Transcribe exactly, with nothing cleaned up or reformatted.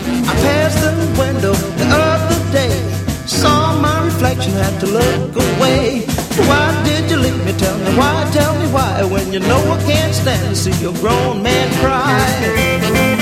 I passed the window the other day, saw my reflection, had to look away. Why did you leave me? Tell me why, tell me why, when you know I can't stand to see a grown man cry.